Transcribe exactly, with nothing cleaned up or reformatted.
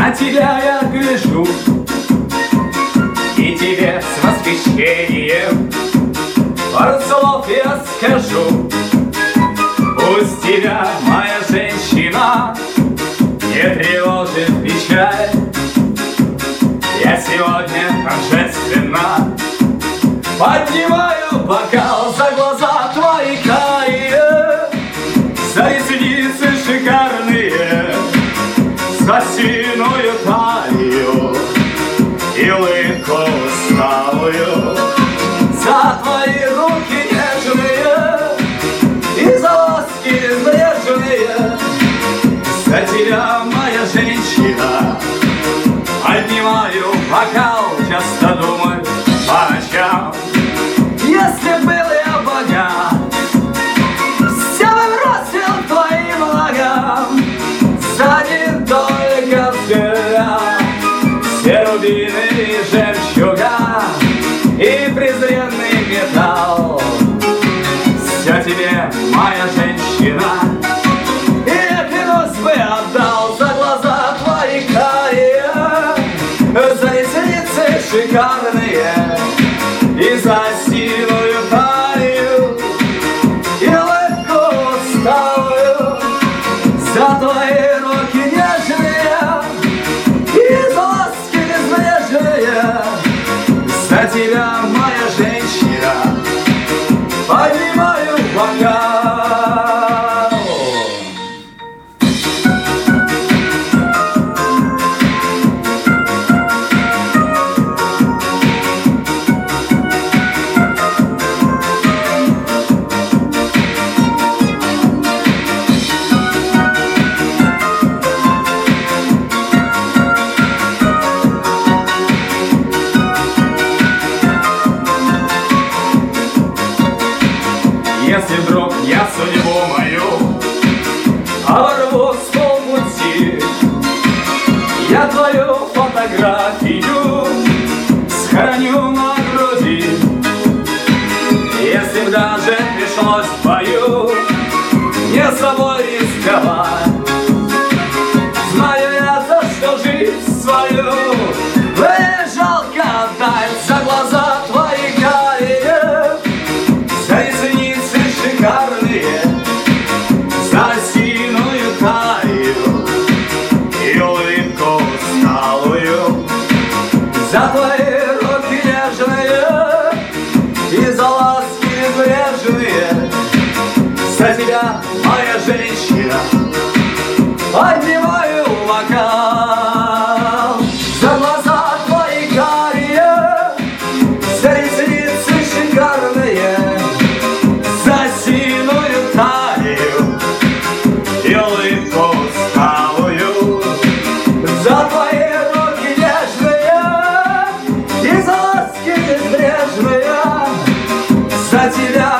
На тебя я гляжу и тебе с восхищением пару слов я скажу. Пусть тебя, моя женщина, не тревожит печаль. Я сегодня торжественно поднимаю бокал за глаза твои карие, за ресницы шикарные, за сильную талию и улыбку усталую, за твои руки нежные и за ласки нежные. За тебя, моя женщина, поднимаю бокал, часто думаю по ночам. Если был я богат, все бы бросил к твоим ногам. За один только взгляд все рубины и жемчуга и презренный металл. Все тебе, моя женщина, и я клянусь бы отдал за глаза твои карие, за ресницы шикарные и за сильную талию и улыбку усталую, за твои руки нежные и за ласки безбрежные. За тебя, моя женщина, поднимаю бокал. Если вдруг я судьбу мою оборву с полпути, я твою фотографию схороню на груди. Если б даже пришлось в бою не собой рисковать, знаю я, за что жизнь свою мне жалко отдать. За глаза твои карие, за ресницы шикарные, за сильную талию и улыбку усталую, за твои руки нежные и за ласки безбрежные. За тебя, моя женщина, поднимаю бокал. За глаза твои карие, за ресницы шикарные, за сильную талию и улыбку усталую, за твои руки нежные и за ласки безбрежные. За тебя,